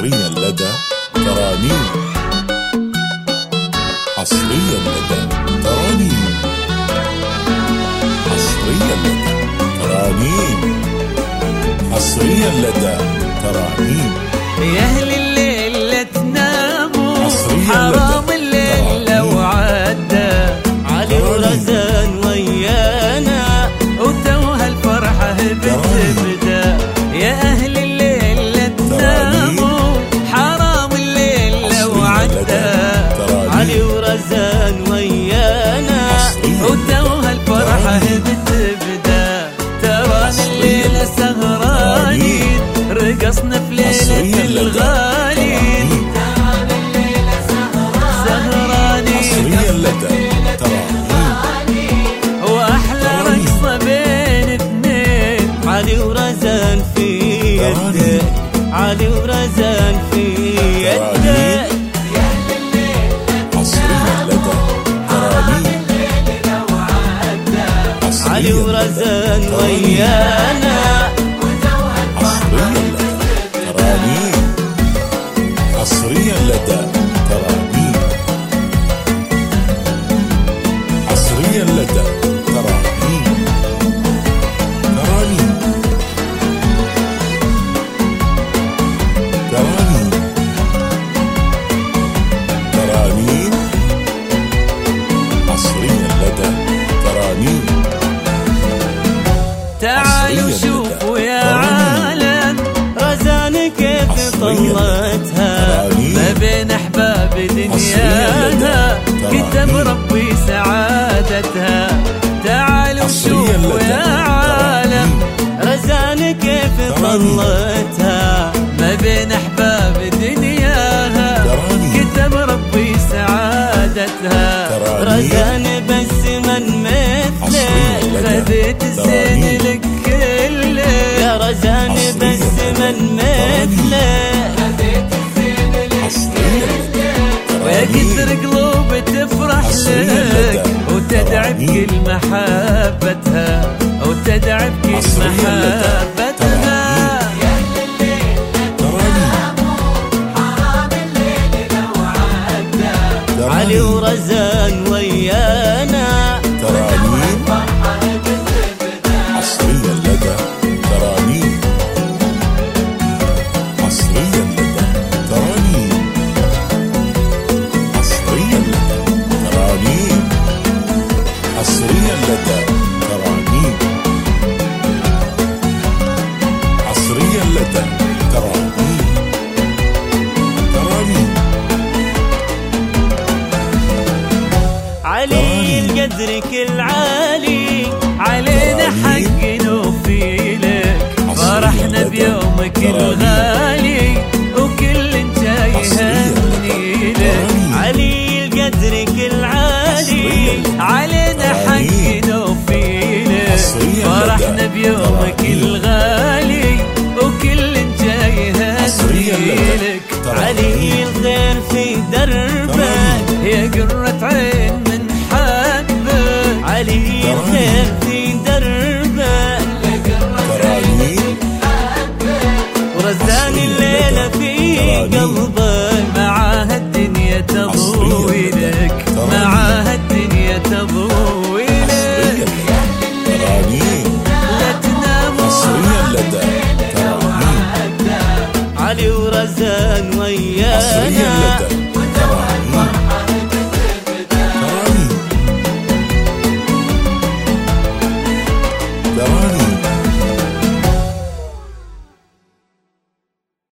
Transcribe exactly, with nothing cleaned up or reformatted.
حصريا لدى ترانيم. حصريا لدى ترانيم. حصريا لدى ترانيم. حصريا لدى ترانيم. يا أهل الليل لا تناموا، حرام الليل لو عدى علي ورزان ويانا وتوها الفرحة بتبدا. يا أهل الليل لا تناموا، حرام الليل لو عدى علي ورزان ويانا وتوها الفرحة بتبدا. تراني الليلة سهرانين رقصنا في ليلة الغالين. تراني الليلة سهرانين حصريا لدى ترانيم. وأحلى رقصة بين اثنين علي ورزان في يدك. علي ورزان في يدك. حصريا لدى ترانيم. علي ورزان ويانا حصريا لدى ترانيم. حصريا لدى ترانيم. حصريا لدى ترانيم. ترانيم. ترانيم. ترانيم. حصريا لدى ترانيم. تعالوا شوفوا يا عالم رزان كيف طلتها ما بين احباب دنياها، كتب ربي سعادتها. تعالوا شوفوا يا عالم رزان كيف طلتها ما بين احباب دنياها، كتب ربي سعادتها. رزان بس من مثلك خذيت الزين لك كله. يا رزان بس من مثلك خذيت الزين لك كله. ويا كثر قلوب تفرح لك وتدعي بكل محبتها، وتدعي بكل محبتها. علي ورزان ويانا ترانيم. حصريا لدى ترانيم. حصريا لدى ترانيم. حصريا لدى ترانيم. حصريا لدى ترانيم. حصريا لدى ترانيم. ترانيم. علي القدر كل عالي علينا حق نوفي لك. فرحنا بيومك الغالي وكل جاي يهني لك. علي القدر كل عالي علينا حق نوفي لك. فرحنا بيومك الغالي وكل جاي يهني لك. علي الخير في دربك يا قرة عين من حبك. علي الخير في دربك ترانيم. ورزان الليلة في قلبك. معاها الدنيا تضوي لك. معاها الدنيا تضوي لك. ترانيم. لا تناموا. حصريا لدى ترانيم. علي ورزان ويانا